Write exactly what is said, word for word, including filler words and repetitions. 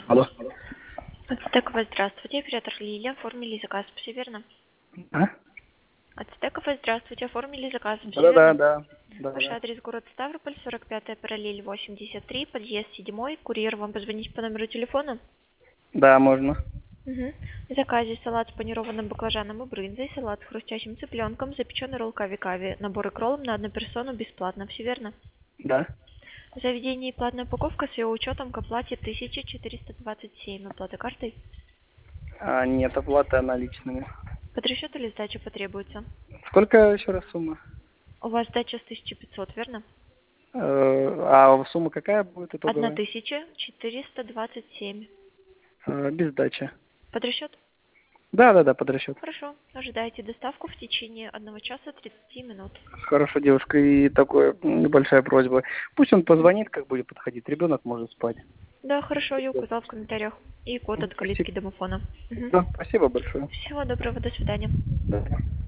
Алло. Ацтековая, здравствуйте. Оператор Лилия. Оформили заказ, все верно? А? Ацтековая, здравствуйте. Оформили заказ, все Да-да-да, верно? да. Ваш Да-да. адрес город Ставрополь, сорок пятая параллель, восемьдесят три, подъезд седьмой. Курьер вам позвонить по номеру телефона? Да, можно. Угу. В заказе салат с панированным баклажаном и брынзой, салат с хрустящим цыпленком, запеченный ролл кави-кави. Набор и кроллом на одну персону бесплатно, все верно? Да. В заведении платная упаковка с ее учетом к оплате тысяча четыреста двадцать семь. Оплата картой? А, нет, оплата наличными. Под расчет или сдача потребуется? Сколько еще раз сумма? У вас сдача с тысячи пятьсот, верно? Э, а сумма какая будет Одна итоговая? тысяча четыреста двадцать семь. Э, без сдачи. Под расчет? Да-да-да, под расчет. Хорошо. Ожидайте доставку в течение одного часа тридцати минут. Хорошо, девушка, и такая небольшая просьба. Пусть он позвонит, как будет подходить. Ребенок может спать. Да, хорошо, я указал в комментариях. И код от Спасибо. калитки домофона. Мгм. Да, спасибо большое. Всего доброго, до свидания. Да.